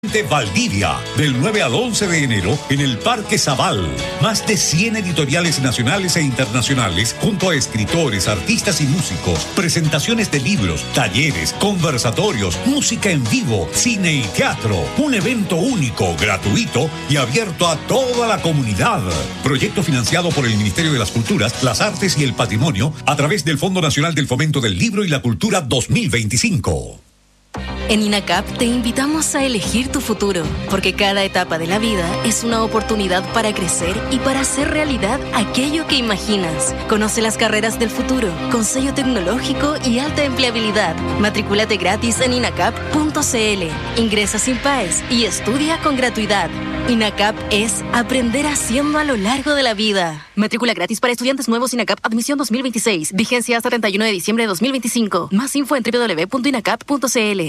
De Valdivia, del 9 al 11 de enero en el Parque Zabal. Más de 100 editoriales nacionales e internacionales junto a escritores, artistas y músicos. Presentaciones de libros, talleres, conversatorios, música en vivo, cine y teatro. Un evento único, gratuito y abierto a toda la comunidad. Proyecto financiado por el Ministerio de las Culturas, las Artes y el Patrimonio a través del Fondo Nacional del Fomento del Libro y la Cultura 2025. En INACAP te invitamos a elegir tu futuro, porque cada etapa de la vida es una oportunidad para crecer y para hacer realidad aquello que imaginas. Conoce las carreras del futuro, con sello tecnológico y alta empleabilidad. Matrículate gratis en inacap.cl. Ingresa sin PAES y estudia con gratuidad. INACAP es aprender haciendo a lo largo de la vida. Matrícula gratis para estudiantes nuevos INACAP Admisión 2026. Vigencia hasta 31 de diciembre de 2025. Más info en www.inacap.cl.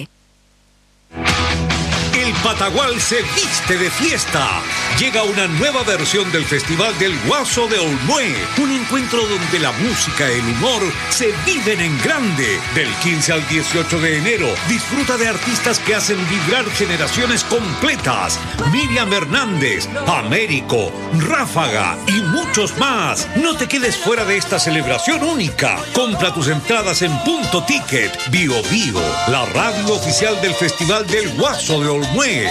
El Patagual se viste de fiesta. Llega una nueva versión del Festival del Guaso de Olmué. Un encuentro donde la música y el humor se viven en grande. Del 15 al 18 de enero, disfruta de artistas que hacen vibrar generaciones completas. Miriam Hernández, Américo, Ráfaga y muchos más. No te quedes fuera de esta celebración única. Compra tus entradas en Punto Ticket. Bio Bio, la radio oficial del Festival del Guaso de Olmué.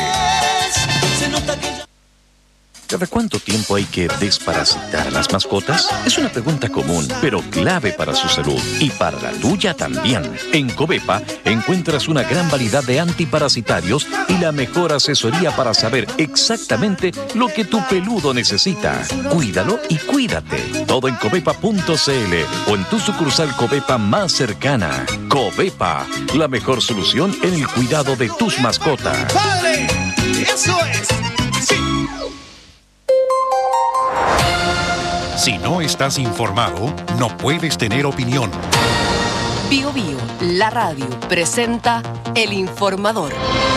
¿Cada cuánto tiempo hay que desparasitar a las mascotas? Es una pregunta común, pero clave para su salud y para la tuya también. En Covepa encuentras una gran variedad de antiparasitarios y la mejor asesoría para saber exactamente lo que tu peludo necesita. Cuídalo y cuídate. Todo en covepa.cl o en tu sucursal Covepa más cercana. Covepa, la mejor solución en el cuidado de tus mascotas. ¡Padre! ¡Eso es! ¡Sí! Si no estás informado, no puedes tener opinión. Bio Bio, la radio, presenta El Informador.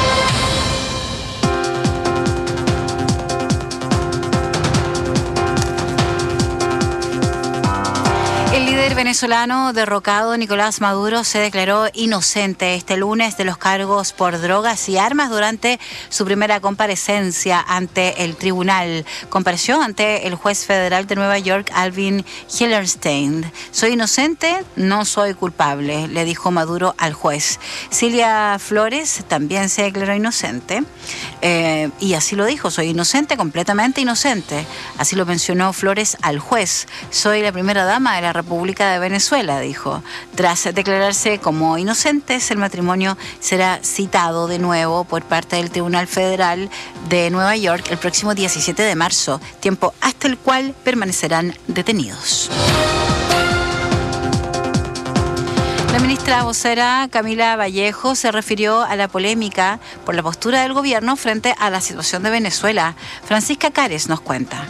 El líder venezolano derrocado Nicolás Maduro se declaró inocente este lunes de los cargos por drogas y armas durante su primera comparecencia ante el tribunal. Compareció ante el juez federal de Nueva York, Alvin Hillerstein. Soy inocente, no soy culpable, le dijo Maduro al juez. Cilia Flores también se declaró inocente y así lo dijo, soy inocente, completamente inocente. Así lo mencionó Flores al juez. Soy la primera dama de la República de Venezuela, dijo. Tras declararse como inocentes, el matrimonio será citado de nuevo por parte del Tribunal Federal de Nueva York el próximo 17 de marzo, tiempo hasta el cual permanecerán detenidos. La ministra vocera Camila Vallejo se refirió a la polémica por la postura del gobierno frente a la situación de Venezuela. Francisca Cares nos cuenta.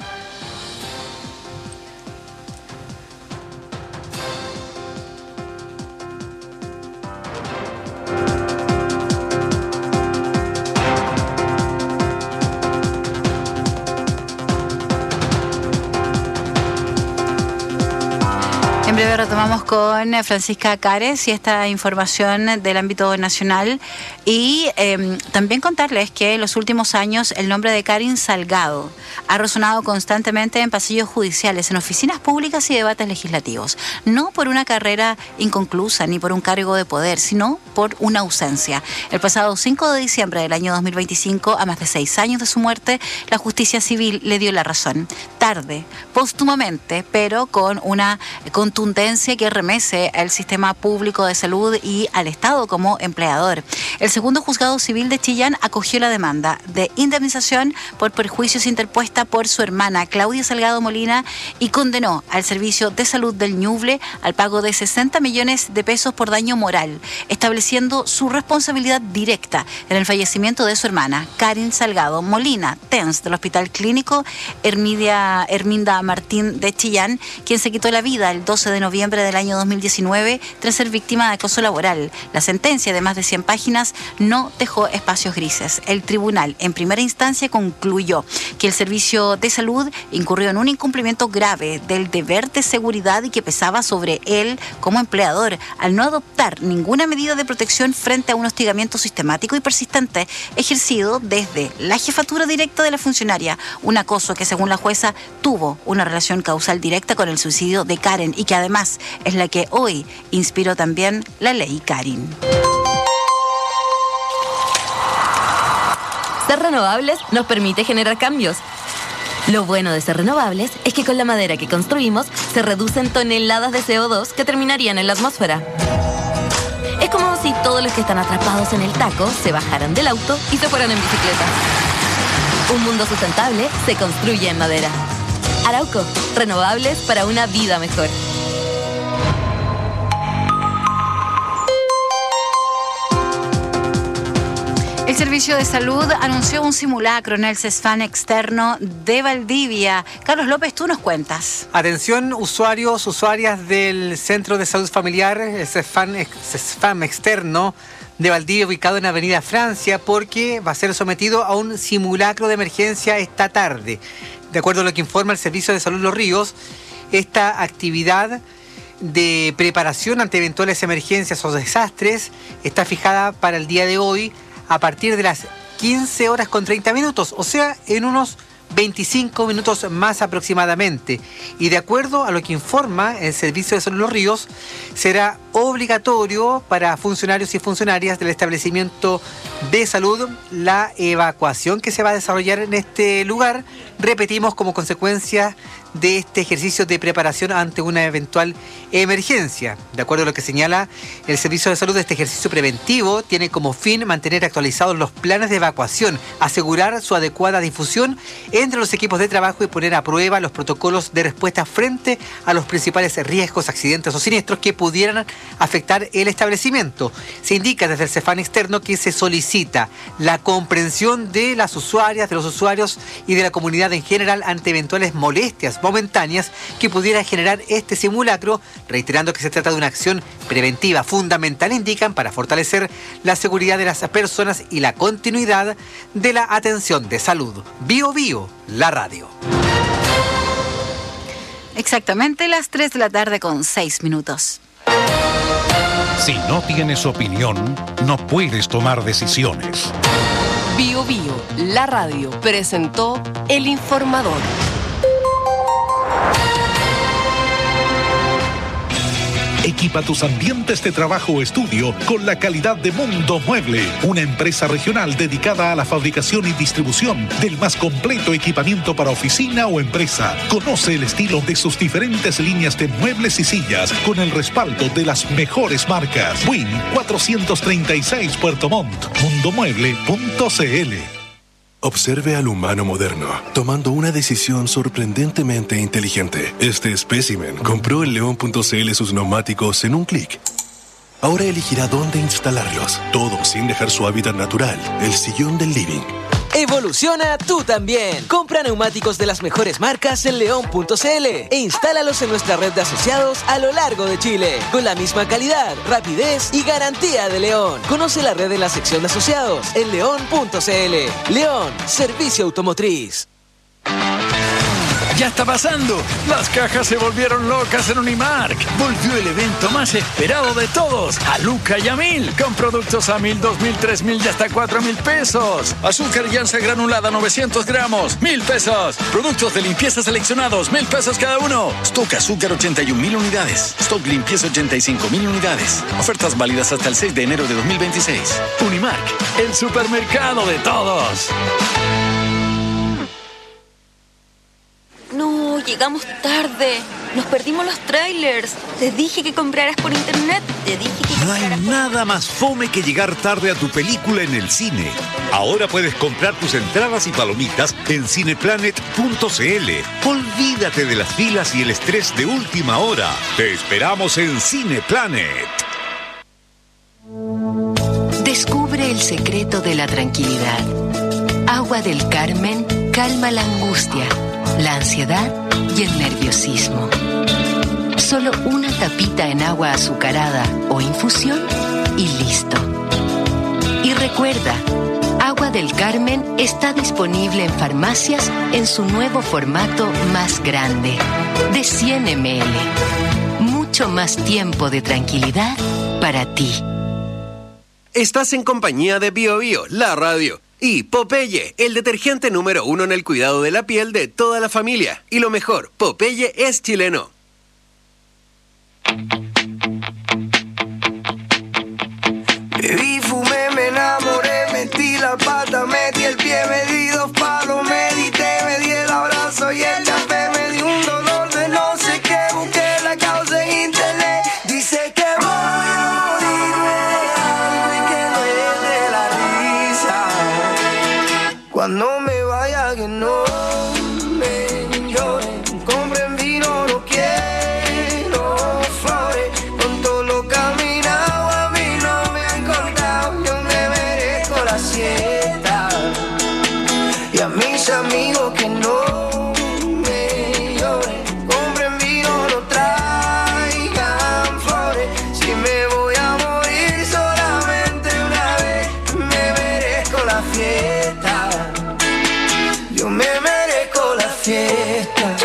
En breve retomamos con Francisca Cares y esta información del ámbito nacional y también contarles que en los últimos años el nombre de Karin Salgado ha resonado constantemente en pasillos judiciales, en oficinas públicas y debates legislativos, no por una carrera inconclusa ni por un cargo de poder, sino por una ausencia. El pasado 5 de diciembre del año 2025, a más de 6 años de su muerte, la justicia civil le dio la razón. Tarde, póstumamente, pero con una contundencia que remece al sistema público de salud y al Estado como empleador. El segundo juzgado civil de Chillán acogió la demanda de indemnización por perjuicios interpuesta por su hermana Claudia Salgado Molina y condenó al Servicio de Salud del Ñuble al pago de 60 millones de pesos por daño moral, estableciendo su responsabilidad directa en el fallecimiento de su hermana, Karin Salgado Molina, TENS del Hospital Clínico Herminda Martín de Chillán, quien se quitó la vida el 12 de noviembre noviembre del año 2019 tras ser víctima de acoso laboral. La sentencia de más de 100 páginas no dejó espacios grises. El tribunal en primera instancia concluyó que el servicio de salud incurrió en un incumplimiento grave del deber de seguridad y que pesaba sobre él como empleador al no adoptar ninguna medida de protección frente a un hostigamiento sistemático y persistente ejercido desde la jefatura directa de la funcionaria, un acoso que según la jueza tuvo una relación causal directa con el suicidio de Karen y que además es la que hoy inspiró también la ley Karin. Ser renovables nos permite generar cambios. Lo bueno de ser renovables es que con la madera que construimos se reducen toneladas de CO2 que terminarían en la atmósfera. Es como si todos los que están atrapados en el taco se bajaran del auto y se fueran en bicicleta. Un mundo sustentable se construye en madera. Arauco, renovables para una vida mejor. El Servicio de Salud anunció un simulacro en el CESFAM externo de Valdivia. Carlos López, tú nos cuentas. Atención, usuarios, usuarias del Centro de Salud Familiar, el CESFAM externo de Valdivia, ubicado en Avenida Francia, porque va a ser sometido a un simulacro de emergencia esta tarde. De acuerdo a lo que informa el Servicio de Salud Los Ríos, esta actividad de preparación ante eventuales emergencias o desastres está fijada para el día de hoy a partir de las 15 horas con 30 minutos, o sea, en unos 25 minutos más aproximadamente. Y de acuerdo a lo que informa el Servicio de Salud Los Ríos, será obligatorio para funcionarios y funcionarias del establecimiento de salud la evacuación que se va a desarrollar en este lugar, repetimos, como consecuencia de este ejercicio de preparación ante una eventual emergencia. De acuerdo a lo que señala el Servicio de Salud, este ejercicio preventivo tiene como fin mantener actualizados los planes de evacuación, asegurar su adecuada difusión entre los equipos de trabajo y poner a prueba los protocolos de respuesta frente a los principales riesgos, accidentes o siniestros que pudieran afectar el establecimiento. Se indica desde el CESFAM externo que se solicita la comprensión de las usuarias, de los usuarios y de la comunidad en general ante eventuales molestias momentáneas que pudiera generar este simulacro, reiterando que se trata de una acción preventiva fundamental, indican, para fortalecer la seguridad de las personas y la continuidad de la atención de salud. Bio Bio, la radio. Exactamente las 3 de la tarde con 6 minutos. Si no tienes opinión, no puedes tomar decisiones. Bio Bio, la radio, presentó El Informador. Equipa tus ambientes de trabajo o estudio con la calidad de Mundo Mueble, una empresa regional dedicada a la fabricación y distribución del más completo equipamiento para oficina o empresa. Conoce el estilo de sus diferentes líneas de muebles y sillas con el respaldo de las mejores marcas. Win 436 Puerto Montt, mundomueble.cl. Observe al humano moderno, tomando una decisión sorprendentemente inteligente. Este espécimen compró en León.cl sus neumáticos en un clic. Ahora elegirá dónde instalarlos, todo sin dejar su hábitat natural, el sillón del living. Evoluciona tú también. Compra neumáticos de las mejores marcas en León.cl e instálalos en nuestra red de asociados a lo largo de Chile, con la misma calidad, rapidez y garantía de León. Conoce la red en la sección de asociados en León.cl. León, servicio automotriz. Ya está pasando. Las cajas se volvieron locas en Unimark. Volvió el evento más esperado de todos, a Luca y a 1000, con productos a 1000, 2000, 3000 y hasta 4000 pesos. Azúcar llanza granulada 900 gramos, 1000 pesos. Productos de limpieza seleccionados, 1000 pesos cada uno. Stock azúcar 81,000 unidades. Stock limpieza 85,000 unidades. Ofertas válidas hasta el 6 de enero de 2026. Unimark, el supermercado de todos. No, llegamos tarde. Nos perdimos los trailers. Te dije que compraras por internet. Te dije que No hay nada más fome que llegar tarde a tu película en el cine. Ahora puedes comprar tus entradas y palomitas en cineplanet.cl. Olvídate de las filas y el estrés de última hora. Te esperamos en Cineplanet. Descubre el secreto de la tranquilidad. Agua del Carmen calma la angustia, la ansiedad y el nerviosismo. Solo una tapita en agua azucarada o infusión y listo. Y recuerda, Agua del Carmen está disponible en farmacias en su nuevo formato más grande, de 100 ml. Mucho más tiempo de tranquilidad para ti. Estás en compañía de Bio Bio, la radio. Y Popeye, el detergente número 1 en el cuidado de la piel de toda la familia. Y lo mejor, Popeye es chileno. Bebí, fumé, me enamoré, metí la pata, metí el pie, me di 2 palos, medité, me di el abrazo y el café, me di un dolor de no sé qué, busqué la causa en internet, dice que voy a morirme de hambre, que duele la risa, cuando me vaya que no me lloren, compren vino, no quiero flores, con todo lo caminado a mí no me han contado, yo me merezco la siesta, y a mis amigos que no me lloren, compren vino, no traigan flores, si me voy a morir solamente una vez, me merezco la fiesta, yo me merezco la fiesta.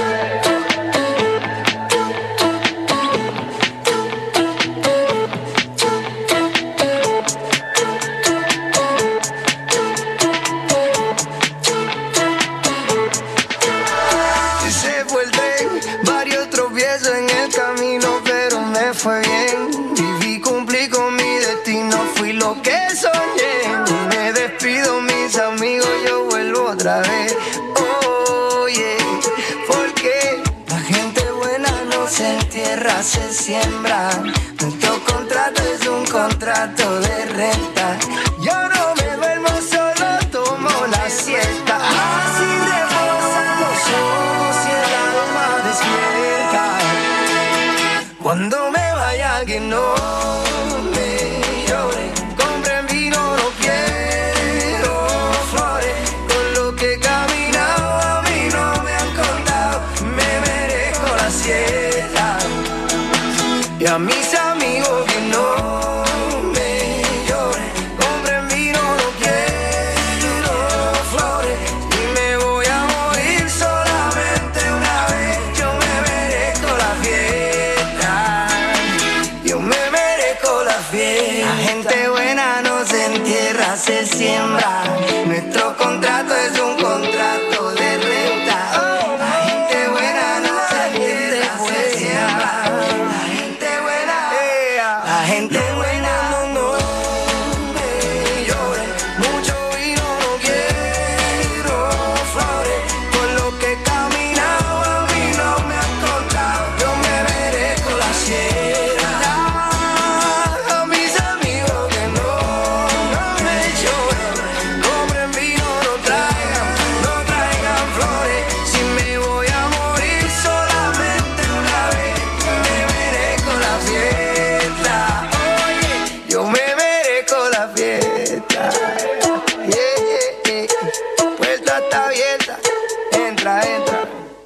Ese fue el tren, varios tropiezos en el camino, pero me fue bien. Viví, cumplí con mi destino, fui lo que soñé. Me despido, mis amigos, yo vuelvo otra vez. Oye, porque la gente buena no se entierra, se siembra. Nuestro contrato es un contrato de renta. Yo no me duermo, solo tomo la siesta. Así reposan los ojos y el alma despierta. Cuando me vaya que no me lloren, compren vino, no quiero flores. Con lo que he caminado a mí no me han contado, me merezco la siesta. Y a mis amigos que no me lloren, compren vino, no quiero flores, y me voy a morir solamente una vez, yo me merezco la fiesta, yo me merezco la fiesta. La gente buena no se entierra, se siembra, nuestro contrato es un contrato de renta. La gente buena no se entierra, se siembra, la gente buena, la gente buena no me llore, mucho vino no quiero flores, con lo que he caminado a mí no me han contado, yo me merezco la siesta. A mis amigos que no me lloren, compren vino, no traigan flores, si me voy a morir solamente una vez, me merezco la fiesta. Oye, yo me merezco la fiesta. Puerta está abierta, entra, entra.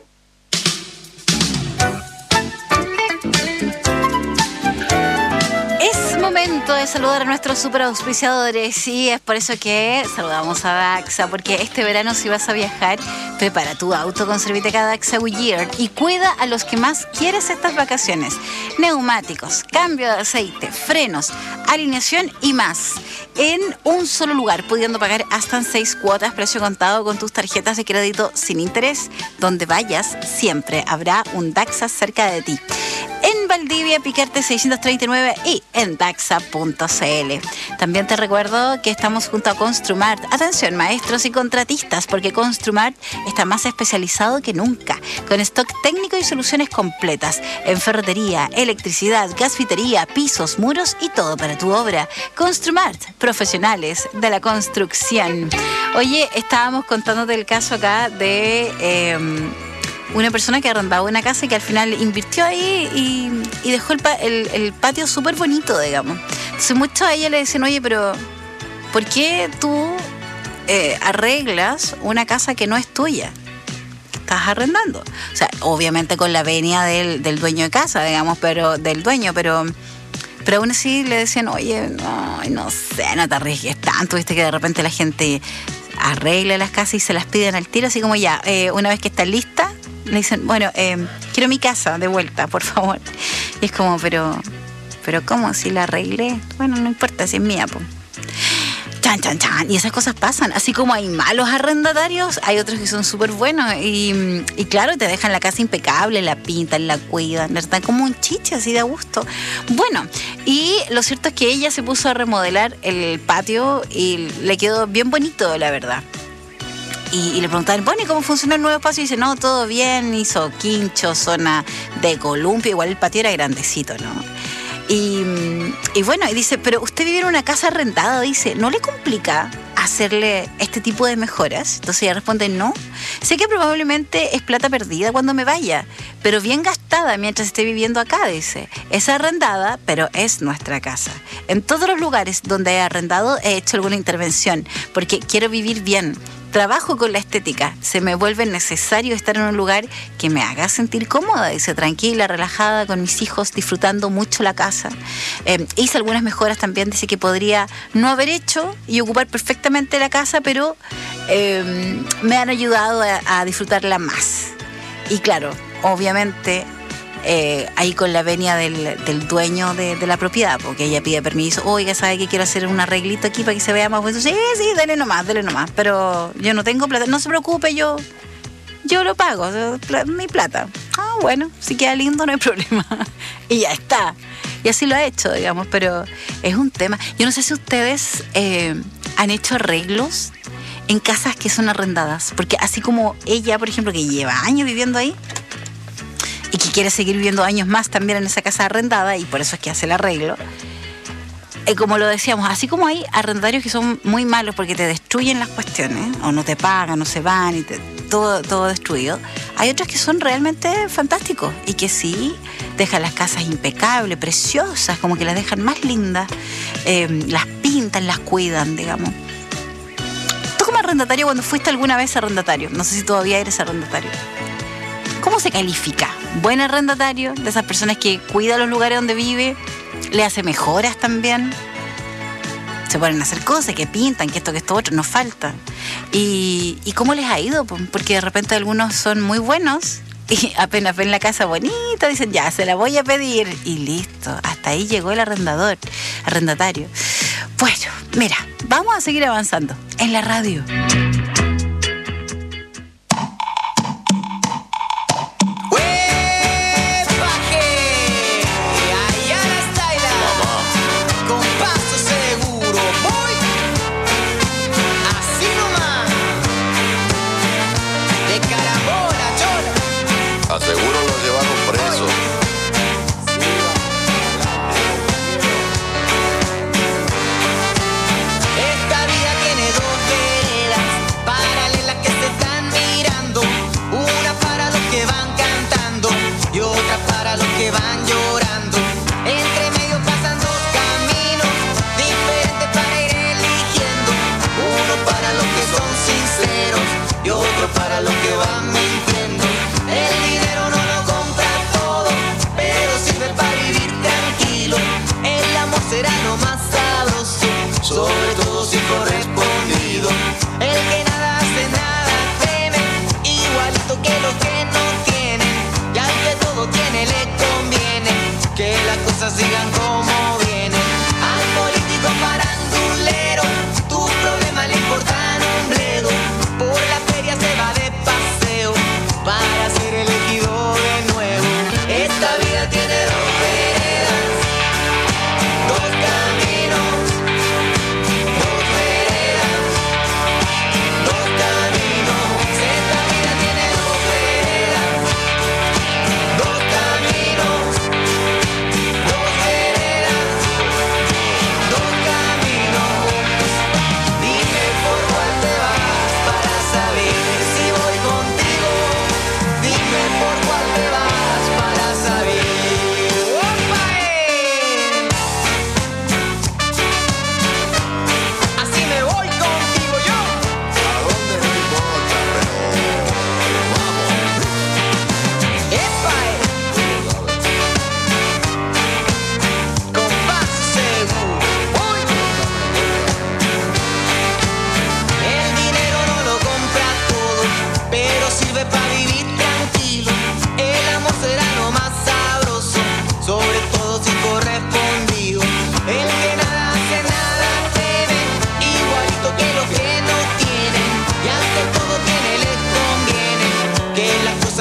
Es momento de saludar a nuestros super auspiciadores y es por eso que saludamos a Daxa, porque este verano si vas a viajar, prepara tu auto con Serviteca Daxa Goodyear y cuida a los que más quieres estas vacaciones. Neumáticos, cambio de aceite, frenos, alineación y más. En un solo lugar, pudiendo pagar hasta en 6 cuotas, precio contado con tus tarjetas de crédito sin interés. Donde vayas, siempre habrá un Daxa cerca de ti. En Valdivia, Picarte 639 y en Daxa.cl. También te recuerdo que estamos junto a Construmart. Atención, maestros y contratistas, porque Construmart está más especializado que nunca, con stock técnico y soluciones completas en ferretería, electricidad, gasfitería, pisos, muros y todo para tu obra. Construmart, profesionales de la construcción. Oye, estábamos contándote el caso acá de una persona que arrendaba una casa y que al final invirtió ahí y dejó el patio súper bonito, digamos. Entonces muchos a ella le dicen, oye, pero ¿por qué tú arreglas una casa que no es tuya? estás arrendando. O sea, obviamente con la venia del dueño de casa, digamos, pero aún así le decían, oye, no sé, no te arriesgues tanto, viste que de repente la gente arregla las casas y se las piden al tiro, así como ya, una vez que está lista, le dicen, bueno, quiero mi casa de vuelta, por favor. Y es como, pero ¿cómo? Si la arreglé, bueno, no importa si es mía, pues. Chan, chan, chan. Y esas cosas pasan. Así como hay malos arrendatarios, hay otros que son súper buenos. Y claro, te dejan la casa impecable, la pintan, la cuidan, están como un chiche, así de gusto. Bueno, y lo cierto es que ella se puso a remodelar el patio y le quedó bien bonito, la verdad. Y le preguntaban, bueno, ¿y cómo funciona el nuevo espacio? Y dice, no, todo bien, hizo quincho, zona de columpio, igual el patio era grandecito, ¿no? Y bueno, y dice, pero usted vive en una casa arrendada, dice, ¿no le complica hacerle este tipo de mejoras? Entonces ella responde, no, sé que probablemente es plata perdida cuando me vaya, pero bien gastada mientras esté viviendo acá, dice. Es arrendada, pero es nuestra casa. En todos los lugares donde he arrendado he hecho alguna intervención, porque quiero vivir bien. Trabajo con la estética, se me vuelve necesario estar en un lugar que me haga sentir cómoda, dice, tranquila, relajada, con mis hijos, disfrutando mucho la casa. Hice algunas mejoras también, dice, que podría no haber hecho y ocupar perfectamente la casa, pero me han ayudado a disfrutarla más. Y claro, obviamente, ahí con la venia del dueño de la propiedad, porque ella pide permiso, oiga, ¿sabe que quiero hacer un arreglito aquí para que se vea más bonito? Sí, dele nomás, pero yo no tengo plata, no se preocupe, yo lo pago, mi plata. Ah, bueno, si queda lindo no hay problema. Y ya está. Y así lo ha hecho, digamos, pero es un tema. Yo no sé si ustedes han hecho arreglos en casas que son arrendadas, porque así como ella, por ejemplo, que lleva años viviendo ahí, y que quiere seguir viviendo años más también en esa casa arrendada, y por eso es que hace el arreglo. Como lo decíamos, así como hay arrendatarios que son muy malos porque te destruyen las cuestiones, o no te pagan, o se van, y todo destruido, hay otros que son realmente fantásticos y que sí dejan las casas impecables, preciosas, como que las dejan más lindas, las pintan, las cuidan, digamos. Tú como arrendatario, cuando fuiste alguna vez arrendatario, no sé si todavía eres arrendatario, ¿cómo se califica? ¿Buen arrendatario? De esas personas que cuida los lugares donde vive, le hace mejoras también, se ponen a hacer cosas, que pintan, que esto otro, nos falta. ¿Y cómo les ha ido? Porque de repente algunos son muy buenos y apenas ven la casa bonita, dicen, ya, se la voy a pedir, y listo, hasta ahí llegó el arrendatario. Bueno, mira, vamos a seguir avanzando en la radio. Seguro lo llevaron preso. Esta vida tiene dos veredas, para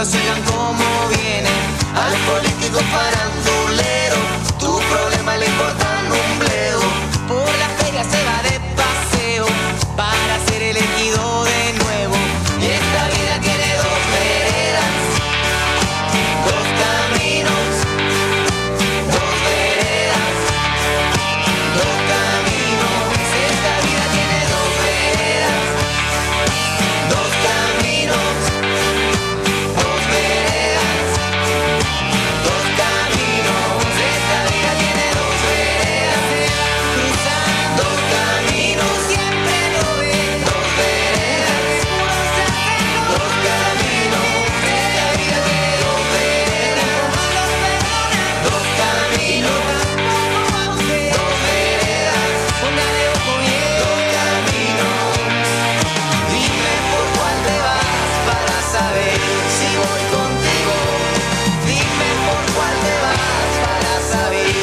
cosas salgan como vienen. A los políticos faranduleros, tu problema le importan un bledo. Por la feria se va de paseo para ser elegido de nuevo. Y esta vida tiene dos veredas, dos caminos, dos veredas, dos caminos. Esta vida tiene dos veredas, dos caminos, dos veredas, dos caminos. Esta vida tiene dos veredas, cruzando dos caminos, siempre lo ven. Dos veredas, dos caminos. Esta vida tiene dos veredas, dos caminos, dos veredas. Póngale ojo bien, dos caminos. Dime por cuál te vas para saber si voy contigo. Dime por cuál te vas para saber.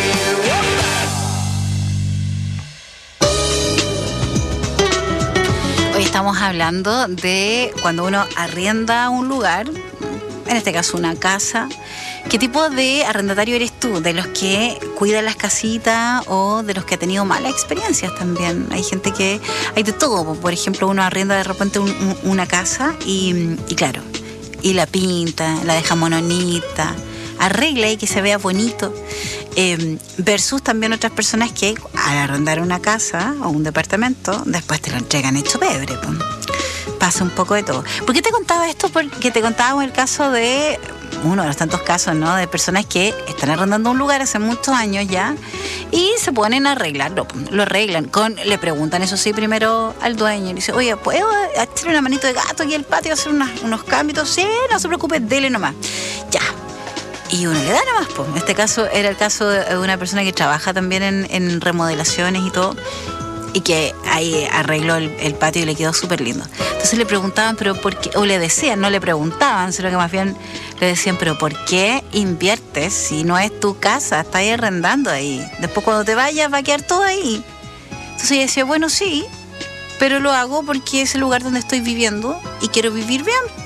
Hoy estamos hablando de cuando uno arrienda un lugar, en este caso una casa. ¿Qué tipo de arrendatario eres tú? ¿De los que cuidan las casitas o de los que ha tenido malas experiencias también? Hay gente que... hay de todo. Por ejemplo, uno arrienda de repente una casa y claro, y la pinta, la deja mononita, arregla y que se vea bonito. Versus también otras personas que al arrendar una casa o un departamento, después te lo entregan hecho pebre. Pues. Pasa un poco de todo. ¿Por qué te contaba esto? Porque te contábamos el caso de uno de los tantos casos, ¿no? De personas que están arrendando un lugar hace muchos años ya y se ponen a arreglarlo. Lo arreglan. Le preguntan, eso sí, primero al dueño. Y dice, oye, ¿puedo echarle una manito de gato aquí al patio, hacer unos cambios? Sí, no se preocupe, dele nomás. Ya. Y uno le da nomás, pues. En este caso era el caso de una persona que trabaja también en remodelaciones y todo, y que ahí arregló el patio y le quedó súper lindo. Entonces le preguntaban, pero ¿por qué? O le decían, no le preguntaban, sino que más bien le decían, pero ¿por qué inviertes si no es tu casa? Estás ahí arrendando ahí. Después cuando te vayas va a quedar todo ahí. Entonces ella decía, bueno, sí, pero lo hago porque es el lugar donde estoy viviendo y quiero vivir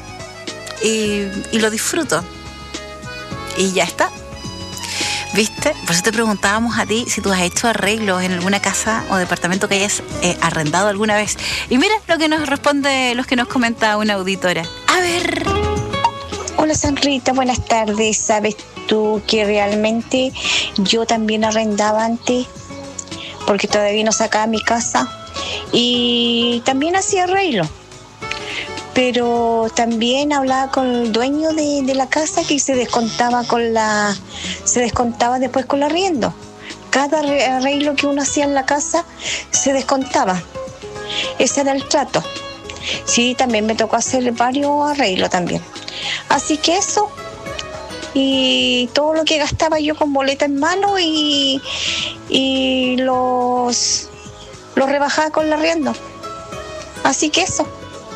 bien. Y lo disfruto. Y ya está. ¿Viste? Por eso te preguntábamos a ti si tú has hecho arreglos en alguna casa o departamento que hayas arrendado alguna vez. Y mira lo que nos responde, los que nos comenta una auditora. A ver. Hola Sanrita, buenas tardes. ¿Sabes tú que realmente yo también arrendaba antes? Porque todavía no sacaba mi casa. Y también hacía arreglo. Pero también hablaba con el dueño de la casa que se descontaba después con el arriendo. Cada arreglo que uno hacía en la casa se descontaba. Ese era el trato. Sí, también me tocó hacer varios arreglos también. Así que eso. Y todo lo que gastaba yo con boleta en mano y los rebajaba con el arriendo. Así que eso.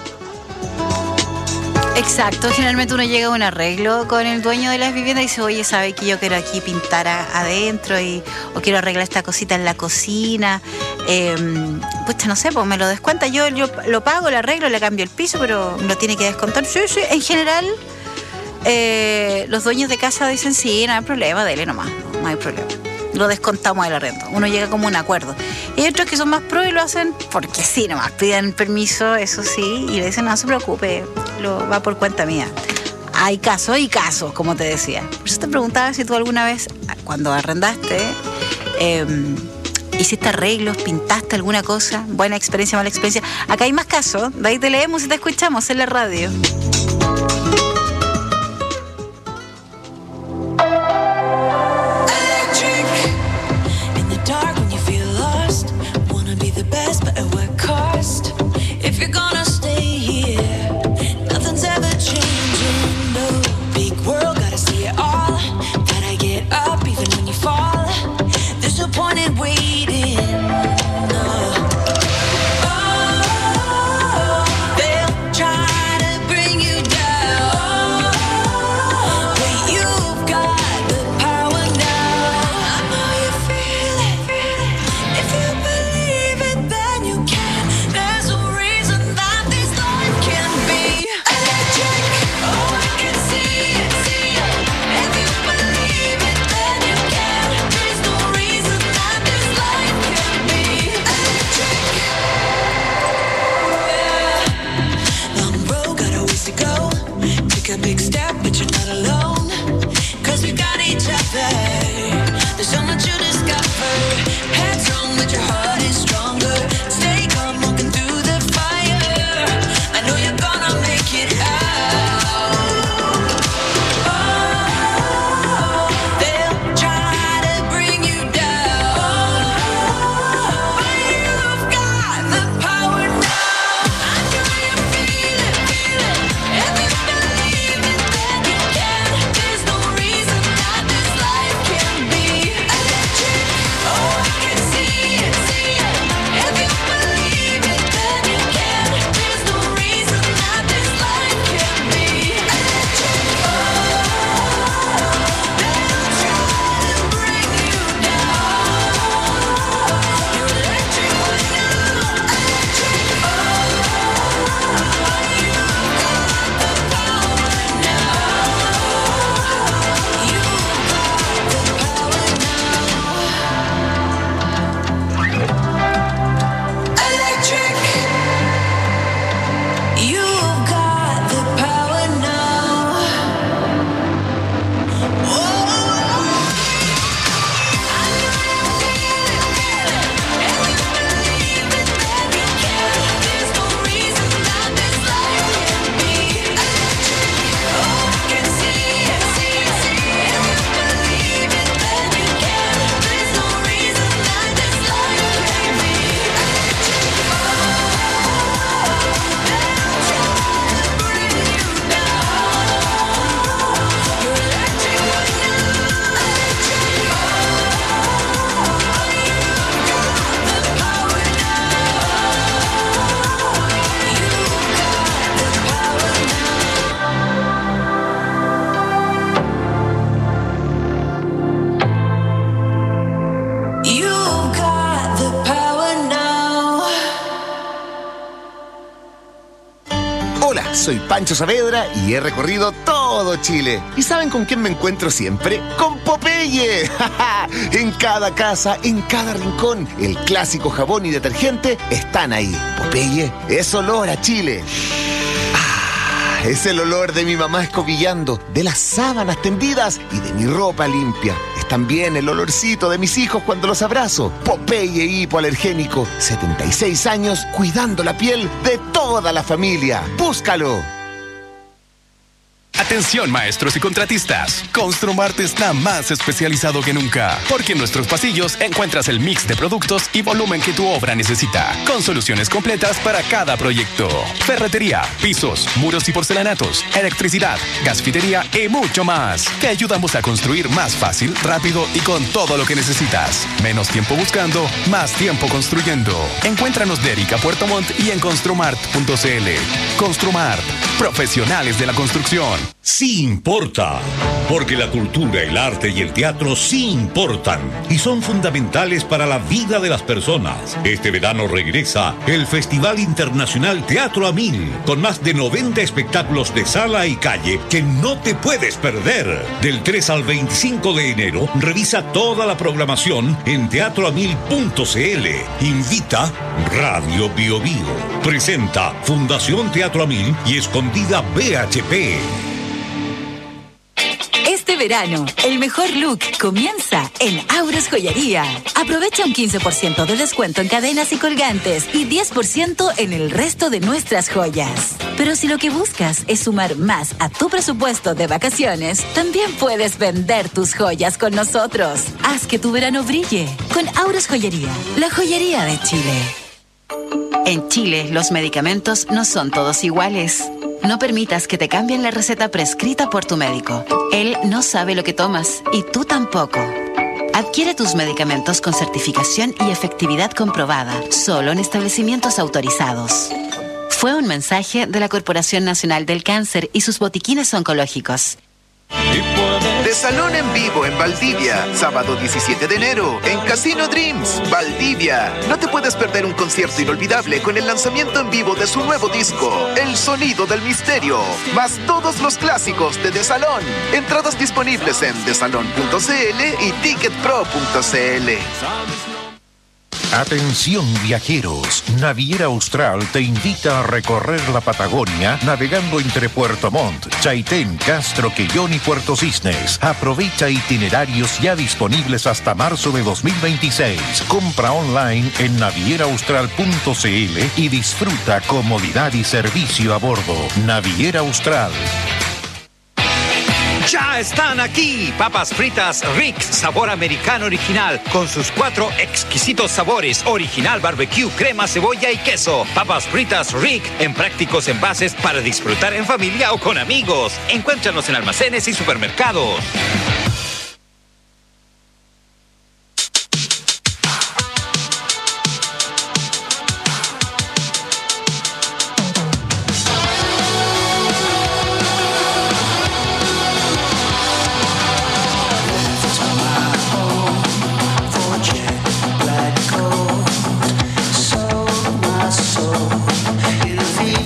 Exacto, generalmente uno llega a un arreglo con el dueño de las viviendas y dice, oye, ¿sabe que yo quiero aquí pintar adentro o quiero arreglar esta cosita en la cocina? Pues no sé, pues me lo descuenta, yo lo pago, lo arreglo, le cambio el piso, pero me lo tiene que descontar. Sí, en general, los dueños de casa dicen, sí, no hay problema, dele nomás, no hay problema. Lo descontamos del arrendo. Uno llega como a un acuerdo. Y hay otros que son más pro y lo hacen porque sí, nomás piden permiso, eso sí, y le dicen, no se preocupe, va por cuenta mía. Hay casos y casos, como te decía. Por eso te preguntaba si tú alguna vez, cuando arrendaste, hiciste arreglos, pintaste alguna cosa, buena experiencia, mala experiencia. Acá hay más casos, de ahí te leemos y te escuchamos en la radio. They'll try to bring you Hola, soy Pancho Saavedra y he recorrido todo Chile. ¿Y saben con quién me encuentro siempre? ¡Con Popeye! En cada casa, en cada rincón, el clásico jabón y detergente están ahí. Popeye es olor a Chile. Es el olor de mi mamá escobillando, de las sábanas tendidas y de mi ropa limpia. Es también el olorcito de mis hijos cuando los abrazo. Popeye hipoalergénico, 76 años cuidando la piel de toda la familia. ¡Búscalo! Atención maestros y contratistas, Construmart está más especializado que nunca, porque en nuestros pasillos encuentras el mix de productos y volumen que tu obra necesita, con soluciones completas para cada proyecto. Ferretería, pisos, muros y porcelanatos, electricidad, gasfitería y mucho más. Te ayudamos a construir más fácil, rápido y con todo lo que necesitas. Menos tiempo buscando, más tiempo construyendo. Encuéntranos de Erika Puerto Montt y en construmart.cl. Construmart, profesionales de la construcción. Sí importa, porque la cultura, el arte y el teatro sí importan y son fundamentales para la vida de las personas. Este verano regresa el Festival Internacional Teatro a 1000, con más de 90 espectáculos de sala y calle que no te puedes perder. Del 3 al 25 de enero, revisa toda la programación en teatroamil.cl. Invita Radio Bio Bio. Presenta Fundación Teatro a 1000 y Escondida BHP. Este verano, el mejor look comienza en Auros Joyería. Aprovecha un 15% de descuento en cadenas y colgantes y 10% en el resto de nuestras joyas. Pero si lo que buscas es sumar más a tu presupuesto de vacaciones, también puedes vender tus joyas con nosotros. Haz que tu verano brille con Auros Joyería, la joyería de Chile. En Chile, los medicamentos no son todos iguales. No permitas que te cambien la receta prescrita por tu médico. Él no sabe lo que tomas y tú tampoco. Adquiere tus medicamentos con certificación y efectividad comprobada, solo en establecimientos autorizados. Fue un mensaje de la Corporación Nacional del Cáncer y sus botiquines oncológicos. De Salón en Vivo en Valdivia, sábado 17 de enero, en Casino Dreams, Valdivia. No te puedes perder un concierto inolvidable con el lanzamiento en vivo de su nuevo disco, El Sonido del Misterio, más todos los clásicos de Salón. Entradas disponibles en desalon.cl y ticketpro.cl. Atención viajeros, Naviera Austral te invita a recorrer la Patagonia navegando entre Puerto Montt, Chaitén, Castro, Quellón y Puerto Cisnes. Aprovecha itinerarios ya disponibles hasta marzo de 2026. Compra online en navieraaustral.cl y disfruta comodidad y servicio a bordo. Naviera Austral. Ya están aquí, papas fritas Rick, sabor americano original, con sus 4 exquisitos sabores, original, barbecue, crema, cebolla y queso. Papas fritas Rick, en prácticos envases para disfrutar en familia o con amigos. Encuéntranos en almacenes y supermercados.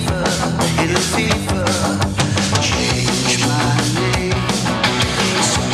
Change my name.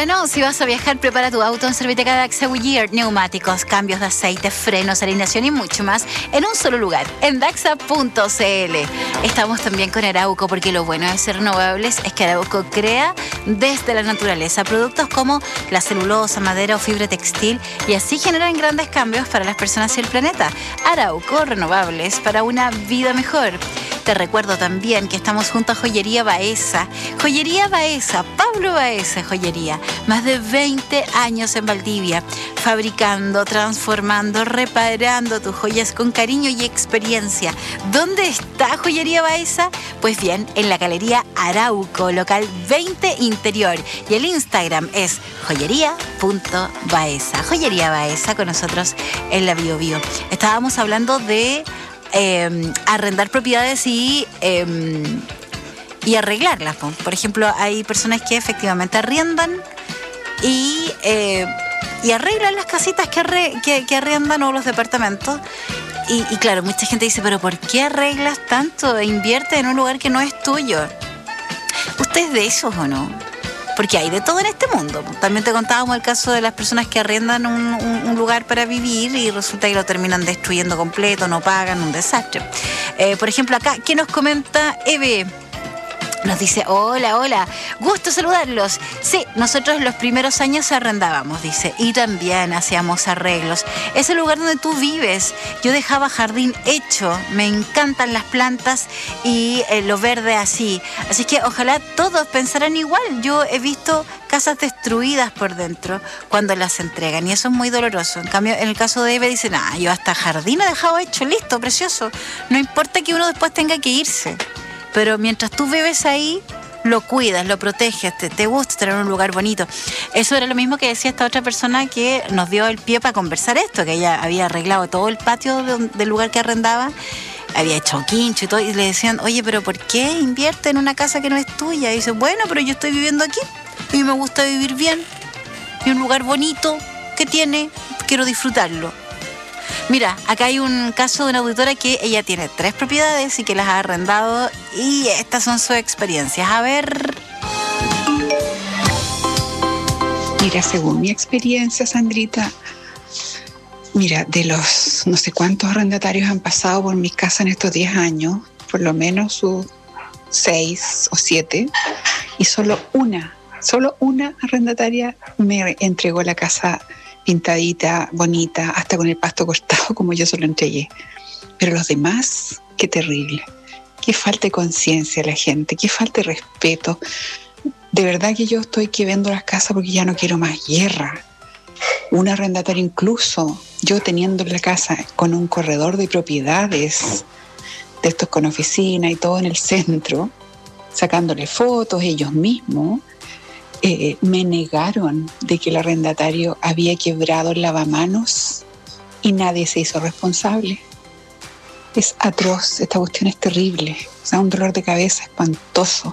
Bueno, si vas a viajar, prepara tu auto en Serviteca Daxa Goodyear. Neumáticos, cambios de aceite, frenos, alineación y mucho más en un solo lugar, en Daxa.cl. Estamos también con Arauco, porque lo bueno de ser renovables es que Arauco crea desde la naturaleza productos como la celulosa, madera o fibra textil, y así generan grandes cambios para las personas y el planeta. Arauco, renovables para una vida mejor. Te recuerdo también que estamos junto a Joyería Baeza. Joyería Baeza, Pablo Baeza Joyería. Más de 20 años en Valdivia, fabricando, transformando, reparando tus joyas con cariño y experiencia. ¿Dónde está Joyería Baeza? Pues bien, en la Galería Arauco, local 20 Interior. Y el Instagram es joyería.baeza. Joyería Baeza con nosotros en la Bio Bio. Estábamos hablando de arrendar propiedades y arreglarlas. Por ejemplo, hay personas que efectivamente arriendan y arreglan las casitas que arriendan o los departamentos. Y claro, mucha gente dice, pero ¿por qué arreglas tanto e inviertes en un lugar que no es tuyo? ¿Usted es de esos o no? Porque hay de todo en este mundo. También te contábamos el caso de las personas que arrendan un lugar para vivir y resulta que lo terminan destruyendo completo, no pagan, un desastre. Por ejemplo, acá, ¿qué nos comenta Eve? Nos dice, hola, gusto saludarlos. Sí, nosotros los primeros años arrendábamos, dice, y también hacíamos arreglos. Es el lugar donde tú vives. Yo dejaba jardín hecho, me encantan las plantas y lo verde así. Así que ojalá todos pensaran igual. Yo he visto casas destruidas por dentro cuando las entregan y eso es muy doloroso. En cambio, en el caso de Eve dice, yo hasta jardín he dejado hecho, listo, precioso. No importa que uno después tenga que irse. Pero mientras tú vives ahí, lo cuidas, lo proteges, te gusta tener un lugar bonito. Eso era lo mismo que decía esta otra persona que nos dio el pie para conversar esto, que ella había arreglado todo el patio del lugar que arrendaba, había hecho quincho y todo, y le decían, oye, pero ¿por qué invierte en una casa que no es tuya? Y dice, bueno, pero yo estoy viviendo aquí y me gusta vivir bien, y un lugar bonito que tiene, quiero disfrutarlo. Mira, acá hay un caso de una auditora que ella tiene 3 propiedades y que las ha arrendado y estas son sus experiencias. A ver. Mira, según mi experiencia, Sandrita, mira, de los no sé cuántos arrendatarios han pasado por mi casa en estos 10 años, por lo menos sus 6 o 7, y solo una arrendataria me entregó la casa pintadita, bonita, hasta con el pasto cortado como yo se lo entregué. Pero los demás, qué terrible. Qué falta de conciencia la gente, qué falta de respeto. De verdad que yo estoy que vendo las casas porque ya no quiero más guerra. Un arrendatario incluso, yo teniendo la casa con un corredor de propiedades, de estos con oficina y todo en el centro, sacándole fotos ellos mismos, me negaron de que el arrendatario había quebrado el lavamanos y nadie se hizo responsable. Es atroz, esta cuestión es terrible, o sea, un dolor de cabeza espantoso.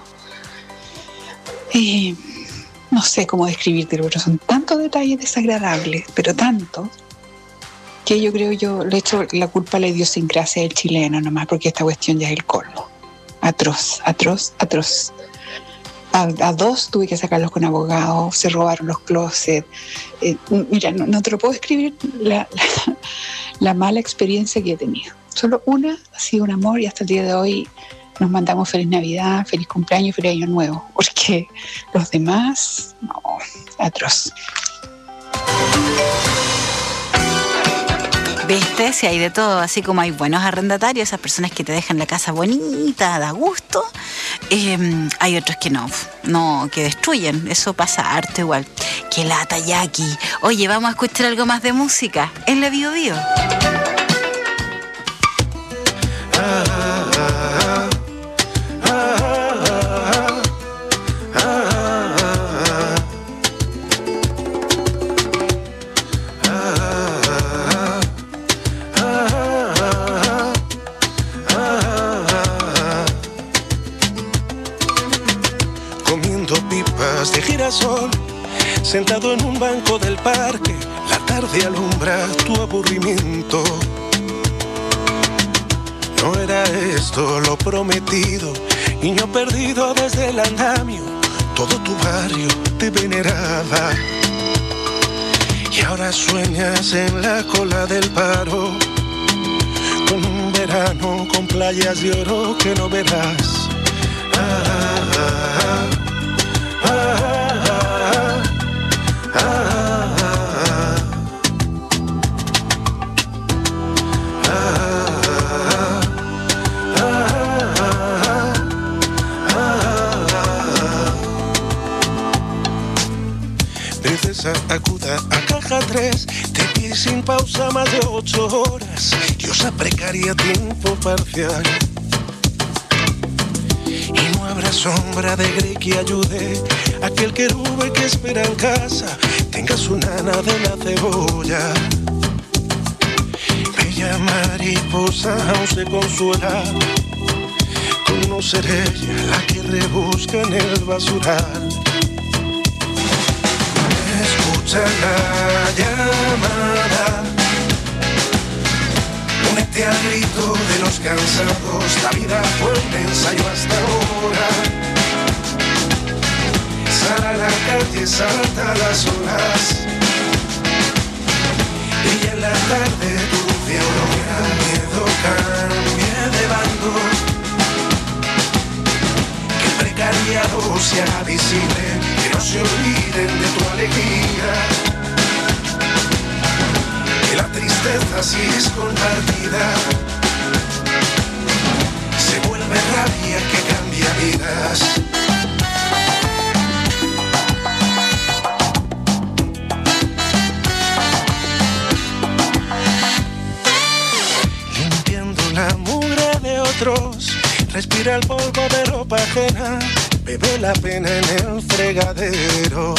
No sé cómo describirte, pero son tantos detalles desagradables, pero tantos, que yo creo le echo la culpa a la idiosincrasia del chileno nomás, porque esta cuestión ya es el colmo. Atroz. A 2 tuve que sacarlos con abogados, se robaron los closets. Mira, no te lo puedo describir la mala experiencia que he tenido. Solo una ha sido un amor y hasta el día de hoy nos mandamos feliz Navidad, feliz cumpleaños, feliz año nuevo. Porque los demás, no, atroz. ¿Viste? Si hay de todo, así como hay buenos arrendatarios, esas personas que te dejan la casa bonita, da gusto, hay otros que no, que destruyen. Eso pasa harto igual. Qué lata, Jackie. Oye, vamos a escuchar algo más de música en la Bio Bio. De girasol, sentado en un banco del parque, la tarde alumbra tu aburrimiento. No era esto lo prometido, niño perdido desde el andamio. todo tu barrio te veneraba. Y ahora sueñas en la cola del paro, con un verano con playas de oro que no verás. Princesa, acuda a caja 3, te pide sin pausa más de 8 horas. Diosa precaria, tiempo parcial. Y no habrá sombra de Grey que ayude a que el querube que espera en casa tenga su nana de la cebolla. Bella mariposa aún se consuela con no ser ella la que rebusca en el basural. Escucha la llamada, únete al grito de los cansados. La vida fue un ensayo hasta ahora. Sal a la calle, salta las olas, y en la tarde tu luz de aurora. Miedo cambie de bando, que el precariado se haga visible, que no se olviden de tu alegría, que la tristeza si es compartida se vuelve rabia que cambia vidas. Limpiando la mugre de otros, respira el polvo de ropa ajena, bebe la pena en el fregadero.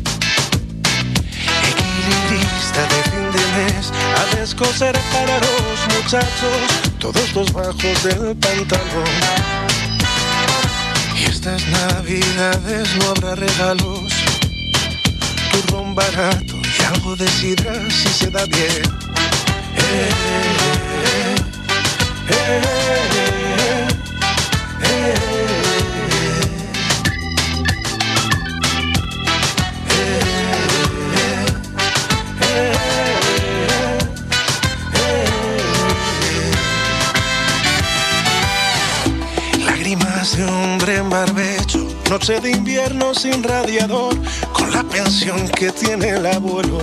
Equilibrista de fin de mes, a descoser para los muchachos todos los bajos del pantalón. Y estas navidades no habrá regalos, turrón barato y algo de sidra si se da bien. Lágrimas de hombre en barbecho, noche de invierno sin radiador, con la pensión que tiene el abuelo.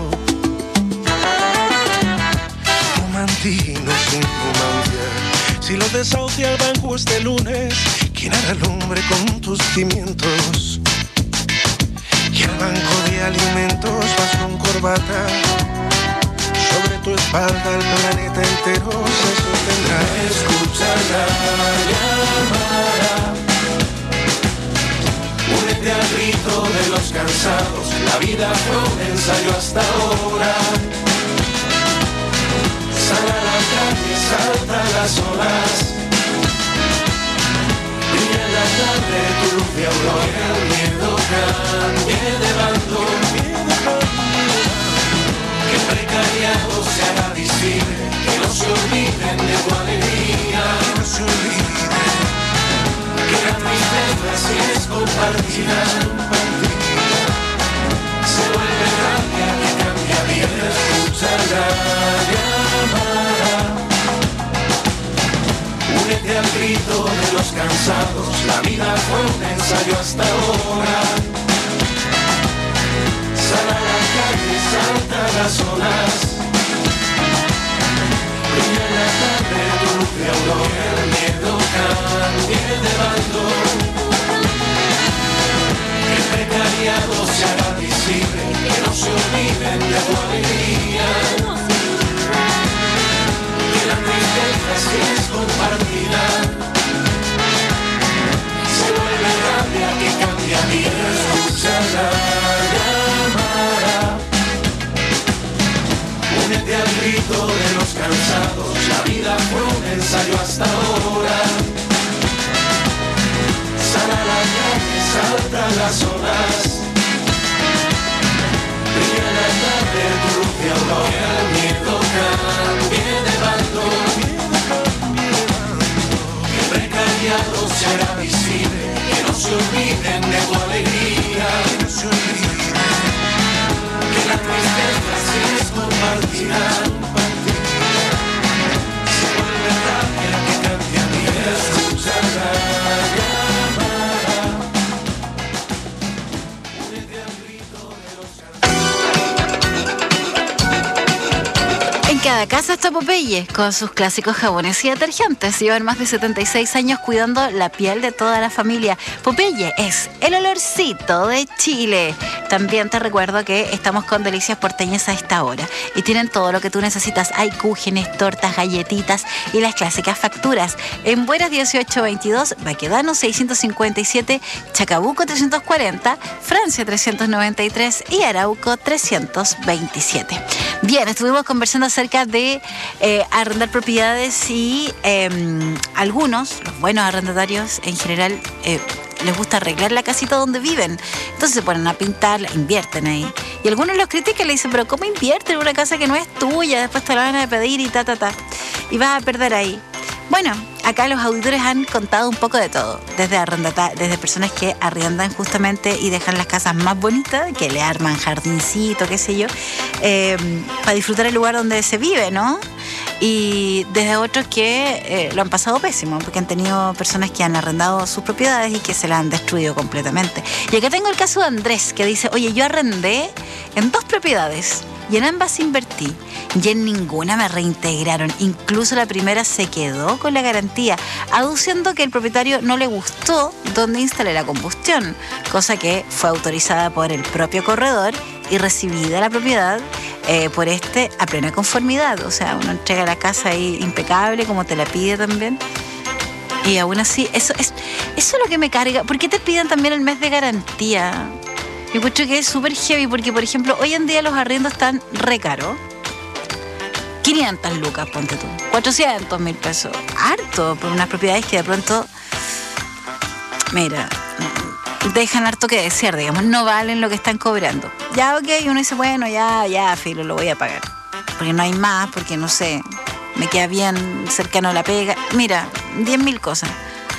Romantino sin romancia, si lo desahucia el banco este lunes, ¿quién hará el hombre con tus cimientos? Y al banco de alimentos vas con corbata, sobre tu espalda el planeta entero se sostendrá. Escucha la llamada, únete al grito de los cansados. La vida fue un ensayo hasta ahora. Sal a la calle, salta las olas, brilla en la tarde tu luz de aurora. El miedo cambie de bando, que el precariado se haga visible, que no se olviden de tu alegría, que no se olviden, que la tristeza si es compartida, se vuelve rabia que cambia vida. Escucha la llamada, únete al grito de los cansados. La vida fue un ensayo hasta ahora. Sal a la calle, salta las olas, brilla en la tarde tu luz de aurora. El miedo cambie de bando, que el precariado se haga visible, que no se olviden de tu alegría, que la tristeza si es compartida se vuelve rabia que cambia vida. Escucha la llamada, únete al grito de los cansados. La vida fue un ensayo hasta ahora. Sal a la calle, salta las olas, brilla en la tarde tu luz de aurora. El miedo cambie de bando, que el precariado se hará visible, que no se olviden de tu alegría, casa está Popeye, con sus clásicos jabones y detergentes. Llevan más de 76 años cuidando la piel de toda la familia. Popeye es el olorcito de Chile. También te recuerdo que estamos con Delicias Porteñas a esta hora y tienen todo lo que tú necesitas. Hay cúgenes, tortas, galletitas y las clásicas facturas. En Buenas 1822, Baquedano 657, Chacabuco 340, Francia 393 y Arauco 327. Bien, estuvimos conversando acerca de arrendar propiedades y algunos, los buenos arrendatarios en general, les gusta arreglar la casita donde viven. Entonces se ponen a pintarla, invierten ahí. Y algunos los critican y le dicen, pero ¿cómo invierten en una casa que no es tuya? Después te la van a pedir y y vas a perder ahí. Bueno, acá los auditores han contado un poco de todo, desde personas que arriendan justamente y dejan las casas más bonitas, que le arman jardincito, qué sé yo, para disfrutar el lugar donde se vive, ¿no? Y desde otros que lo han pasado pésimo, porque han tenido personas que han arrendado sus propiedades y que se las han destruido completamente. Y acá tengo el caso de Andrés, que dice, oye, yo arrendé en 2 propiedades y en ambas invertí y en ninguna me reintegraron. Incluso la primera se quedó con la garantía, aduciendo que el propietario no le gustó donde instalé la combustión, cosa que fue autorizada por el propio corredor y recibida la propiedad por a plena conformidad. O sea, uno entrega la casa ahí impecable como te la pide también. Y aún así, eso es lo que me carga. ¿Por qué te piden también el mes de garantía? Yo creo que es súper heavy porque, por ejemplo, hoy en día los arriendos están re caros. 500 lucas, ponte tú. 400.000 pesos. Harto por unas propiedades que de pronto, mira, dejan harto que desear, digamos. No valen lo que están cobrando. Ya, ok, uno dice, bueno, ya, filo, lo voy a pagar. Porque no hay más, porque no sé, me queda bien cercano a la pega. Mira, 10.000 cosas.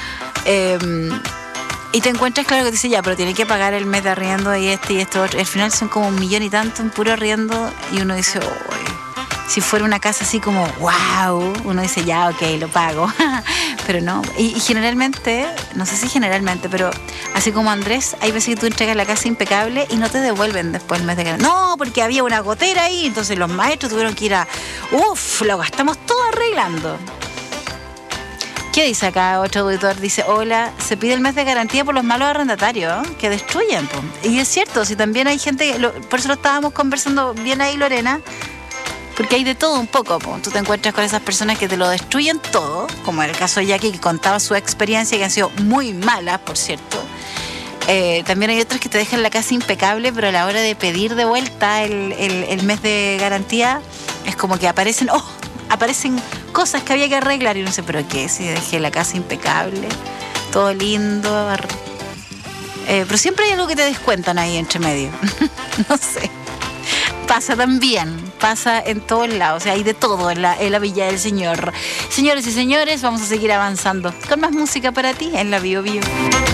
Y te encuentras, claro, que te dice, ya, pero tiene que pagar el mes de arriendo y esto otro. Al final son como 1 millón y tanto en puro arriendo y uno dice, si fuera una casa así como, wow, uno dice, ya, ok, lo pago. Pero no. Y generalmente, no sé si generalmente, pero así como Andrés, hay veces que tú entregas la casa impecable y no te devuelven después el mes de garantía. No, porque había una gotera ahí, entonces los maestros tuvieron que ir lo gastamos todo arreglando. ¿Qué dice acá? Otro auditor dice, hola, se pide el mes de garantía por los malos arrendatarios que destruyen. Po. Y es cierto, si también hay gente, por eso lo estábamos conversando bien ahí, Lorena, porque hay de todo un poco. Po. Tú te encuentras con esas personas que te lo destruyen todo, como en el caso de Jackie, que contaba su experiencia, que han sido muy malas, por cierto. También hay otros que te dejan la casa impecable, pero a la hora de pedir de vuelta el mes de garantía, es como que aparecen cosas que había que arreglar y no sé, pero qué, si dejé la casa impecable, todo lindo, pero siempre hay algo que te descuentan ahí entre medio. No sé, pasa también, pasa en todos lados, o sea, hay de todo en la Villa del Señor. Señores y señores, vamos a seguir avanzando con más música para ti en la Bio Bio.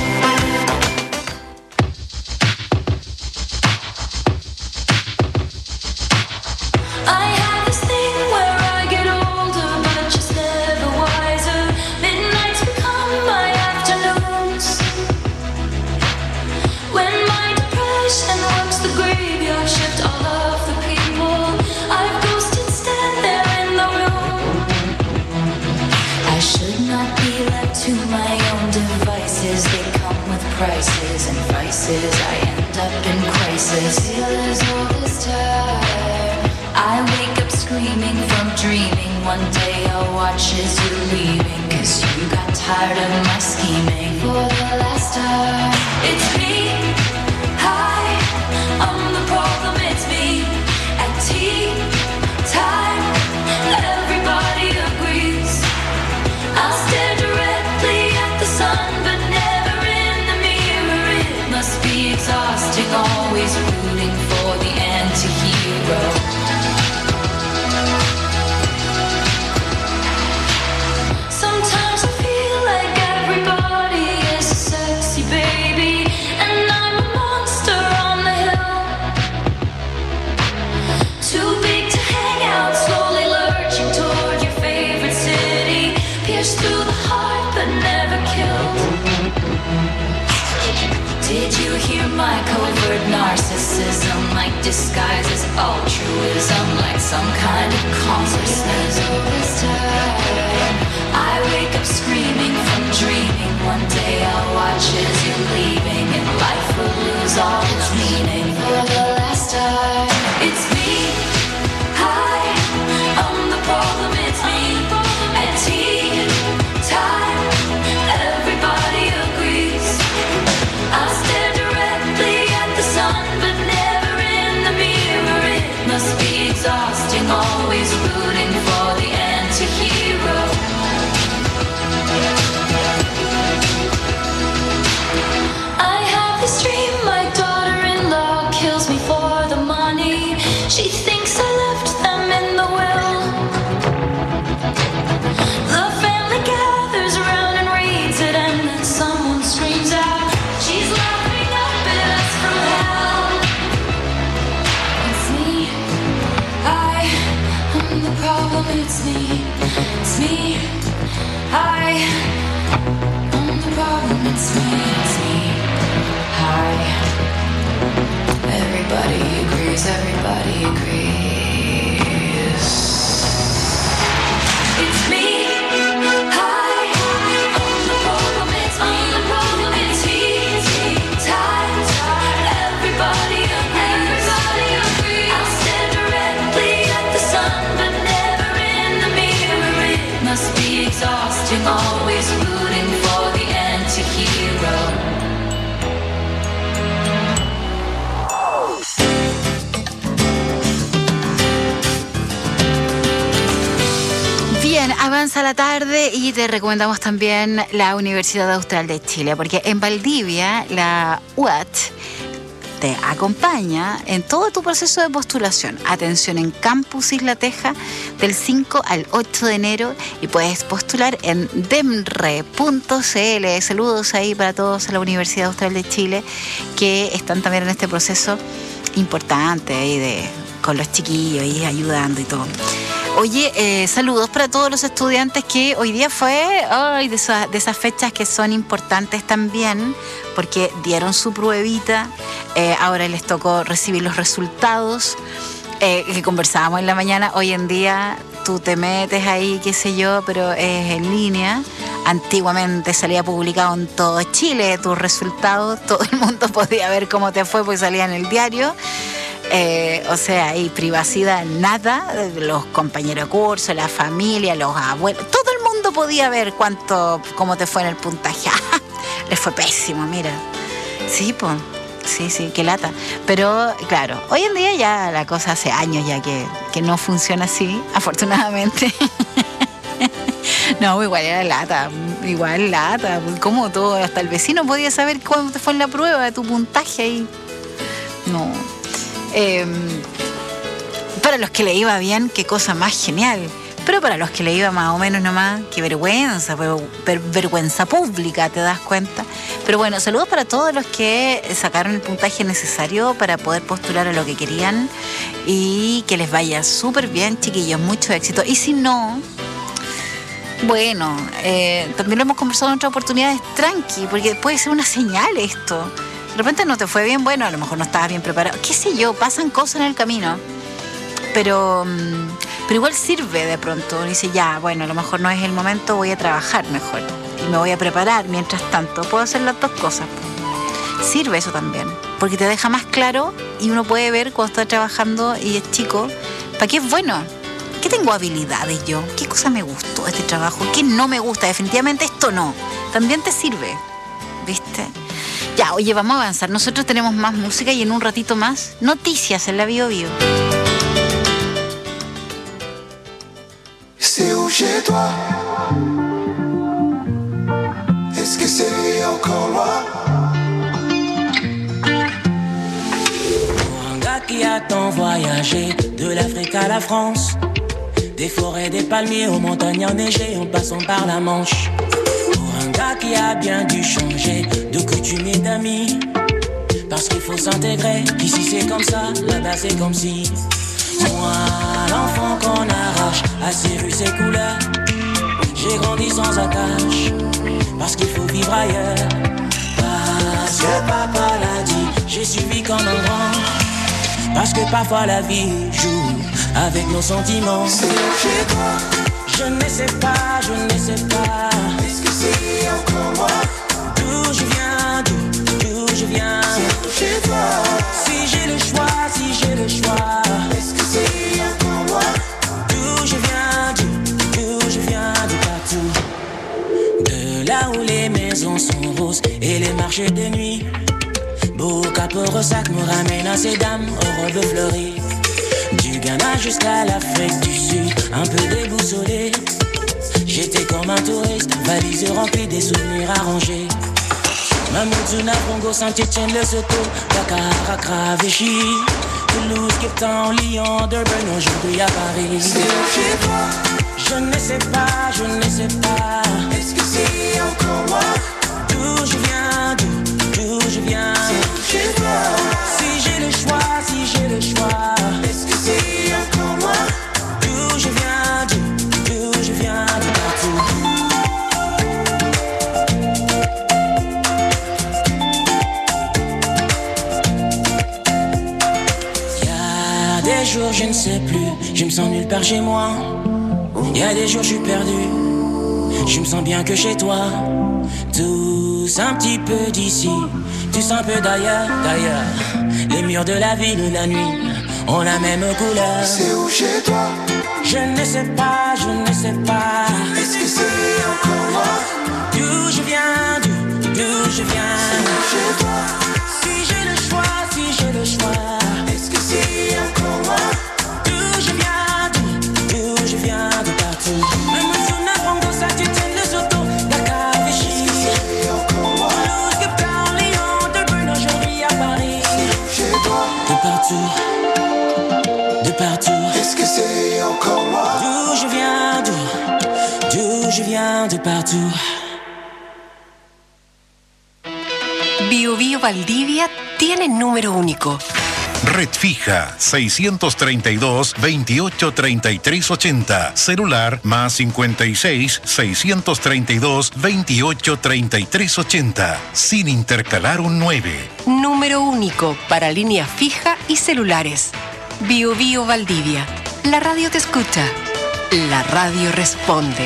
Prices and vices, I end up in crisis. Feelings all this time. I wake up screaming from dreaming. One day I'll watch as you're leaving, 'cause you got tired of my scheming. For the last time, it's me. Hi, I'm the problem, it's me. At tea time, everybody agrees. I'll stare directly at the sun, but never in the mirror. It must be exhausting, always rooting for the anti-hero. Sometimes I feel like everybody is a sexy baby, and I'm a monster on the hill. Too big to hang out, slowly lurching toward your favorite city. Pierced through the heart but never killed. Did you hear my covert narcissism? Like disguises altruism, like some kind of consciousness. I wake up screaming from dreaming. One day I'll watch as you're leaving, and life will lose all its meaning. For the last time, it's me. Hi, I'm the problem. It's me. At tea time, everybody agrees. I'll stare directly at the sun, but never in the mirror. It must be exhausting, always rooting for the anti-hero. I have this dream, my daughter-in-law kills me for the money. She thinks I left them in the will. The family gathers around and reads it, and then someone screams out, she's laughing up at us from hell. It's me. I'm the problem. It's me. It's me. I'm the problem. It's me. It's me. Hi. Everybody agrees. Everybody agrees. It's me. Hi. I'm the problem. It's me. The problem. It's he. Time. Everybody agrees. Everybody agrees. I'll stare directly at the sun, but never in the mirror. It must be exhausting, always rooting for the anti-hero. Bien, avanza la tarde y te recomendamos también la Universidad Austral de Chile, porque en Valdivia la UAT te acompaña en todo tu proceso de postulación. Atención en Campus Isla Teja del 5 al 8 de enero y puedes postular en demre.cl. Saludos ahí para todos a la Universidad Austral de Chile que están también en este proceso importante ahí con los chiquillos y ayudando y todo. Oye, saludos para todos los estudiantes que hoy día fue de esas fechas que son importantes también, porque dieron su pruebita, ahora les tocó recibir los resultados, que conversábamos en la mañana. Hoy en día tú te metes ahí, qué sé yo, pero es en línea. Antiguamente salía publicado en todo Chile tus resultados, todo el mundo podía ver cómo te fue porque salía en el diario. O sea, hay privacidad, nada. Los compañeros de curso, la familia, los abuelos, todo el mundo podía ver cómo te fue en el puntaje. Les fue pésimo, mira. Sí, pues. Sí, qué lata. Pero, claro, hoy en día ya la cosa hace años ya que no funciona así, afortunadamente. No, igual era lata. Como todo, hasta el vecino podía saber cómo te fue en la prueba de tu puntaje ahí. No. Para los que le iba bien, qué cosa más genial. Pero para los que le iba más o menos nomás, qué vergüenza, vergüenza pública, ¿te das cuenta? Pero bueno, saludos para todos los que sacaron el puntaje necesario para poder postular a lo que querían y que les vaya súper bien, chiquillos, mucho éxito. Y si no, bueno, también lo hemos conversado en otras oportunidades, tranqui, porque puede ser una señal esto. De repente no te fue bien, bueno, a lo mejor no estabas bien preparado, qué sé yo, pasan cosas en el camino. Pero igual sirve de pronto. Dice, ya, bueno, a lo mejor no es el momento, voy a trabajar mejor y me voy a preparar mientras tanto. Puedo hacer las dos cosas. Sirve eso también, porque te deja más claro y uno puede ver cuando está trabajando y es chico, ¿para qué es bueno? ¿Qué tengo habilidades yo? ¿Qué cosa me gustó de este trabajo? ¿Qué no me gusta? Definitivamente esto no. También te sirve, ¿viste? Ya, oye, vamos a avanzar. Nosotros tenemos más música y en un ratito más noticias en la Bio Bio. C'est où chez toi? Est-ce que c'est encore loin? Pour un gars qui a tant voyagé, de l'Afrique à la France, des forêts, des palmiers aux montagnes enneigées, en passant par la Manche. Pour un gars qui a bien dû changer de coutume et d'amis, parce qu'il faut s'intégrer, qu'ici c'est comme ça, là-bas c'est comme si. Moi, l'enfant qu'on arrache à ses rues, ses couleurs, j'ai grandi sans attache, parce qu'il faut vivre ailleurs, parce que papa l'a dit, j'ai suivi comme un grand. Parce que parfois la vie joue avec nos sentiments. C'est chez toi. Je ne sais pas, je ne sais pas. Est-ce que c'est encore moi? D'où je viens, d'où je viens. C'est chez toi. Si j'ai le choix, si j'ai le choix. Est-ce que c'est encore moi? D'où je viens, de partout. De là où les maisons sont roses et les marchés de nuit. Beau Cap-Ressac me ramène à ces dames aux robes fleuries. Du Ghana jusqu'à l'Afrique du Sud, un peu déboussolé. J'étais comme un touriste, valise remplie des souvenirs arrangés. Mamoudzou, Congo, Saint-Etienne, Lesotho, Dakar, Accra, Vichy, Toulouse, Cape Town, Lyon, Durban, aujourd'hui à Paris. C'est chez toi. Je ne sais pas, je ne sais pas. Est-ce que c'est encore moi? D'où je viens, d'où je viens. C'est chez toi. Si j'ai le choix, si j'ai le choix. Est-ce que c'est encore moi? D'où je viens, de partout. Y a des jours, je ne sais plus, je me sens nulle part chez moi. Y a des jours, je suis perdu, je me sens bien que chez toi. Tous un petit peu d'ici, tous un peu d'ailleurs. Les murs de la ville, la nuit, ont la même couleur. C'est où chez toi? Je ne sais pas, je ne sais pas. Est-ce que c'est encore moi? D'où je viens, d'où je viens. C'est chez toi. Si j'ai le choix, si j'ai le choix. Est-ce que c'est encore moi? D'où je viens, de partout. Mamoudzou, Congo, Saint-Etienne, Lesotho, Dakar, Vichy. C'est encore moi. Toulouse, Cape Town, Lyon, Durban, aujourd'hui à Paris. Chez toi. De partout, de partout. Est-ce que c'est encore moi? D'où je viens, de partout. Bio Bio Valdivia tiene número único. Red fija 632 28 33 80. Celular más 56 632 28 33 80. Sin intercalar un 9. Número único para línea fija y celulares. Bio Bio Valdivia. La radio te escucha. La radio responde.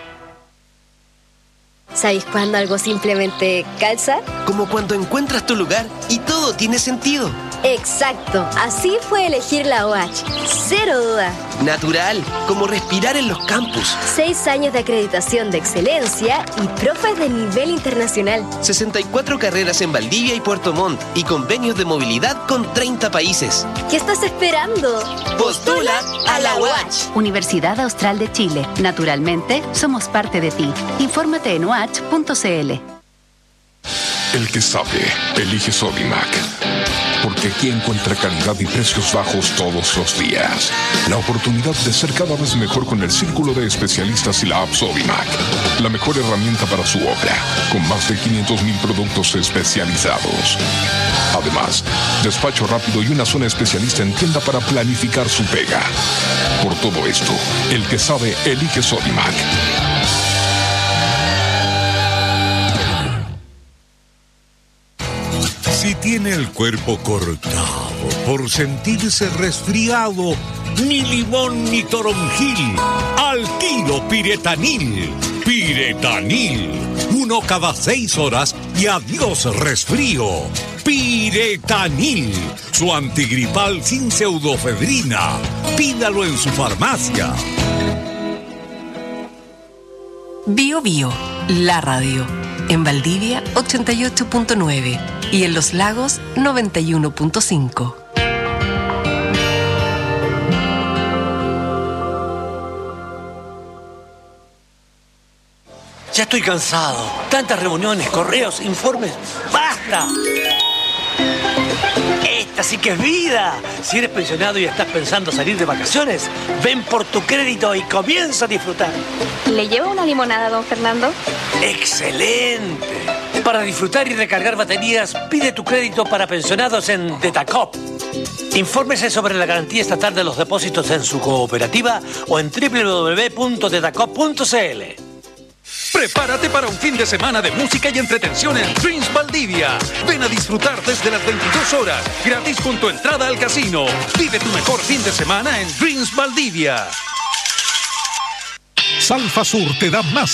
¿Sabéis cuándo algo simplemente calza? Como cuando encuentras tu lugar y todo tiene sentido. Exacto, así fue elegir la OH. Cero duda. Natural, como respirar en los campus. 6 años de acreditación de excelencia y profes de nivel internacional. 64 carreras en Valdivia y Puerto Montt y convenios de movilidad con 30 países. ¿Qué estás esperando? ¡Postula a la UACH! Universidad Austral de Chile. Naturalmente, somos parte de ti. Infórmate en uach.cl. El que sabe, elige Sodimac. Porque aquí encuentra calidad y precios bajos todos los días. La oportunidad de ser cada vez mejor con el círculo de especialistas y la app Sodimac. La mejor herramienta para su obra, con más de 500,000 productos especializados. Además, despacho rápido y una zona especialista en tienda para planificar su pega. Por todo esto, el que sabe, elige Sodimac. Si tiene el cuerpo cortado por sentirse resfriado, ni limón ni toronjil, al tiro Piretanil. Piretanil, 1 cada 6 horas y adiós resfrío. Piretanil, su antigripal sin pseudofedrina. Pídalo en su farmacia. Bio Bio, la radio. En Valdivia, 88.9. Y en Los Lagos, 91.5. Ya estoy cansado. Tantas reuniones, correos, informes. ¡Basta! Esta sí que es vida. Si eres pensionado y estás pensando salir de vacaciones, ven por tu crédito y comienza a disfrutar. ¿Le llevo una limonada, don Fernando? ¡Excelente! Para disfrutar y recargar baterías, pide tu crédito para pensionados en Tetacop. Infórmese sobre la garantía estatal de los depósitos en su cooperativa o en www.tetacop.cl. Prepárate para un fin de semana de música y entretención en Dreams Valdivia. Ven a disfrutar desde las 22 horas, gratis con tu entrada al casino. Vive tu mejor fin de semana en Dreams Valdivia. Salfa Sur te da más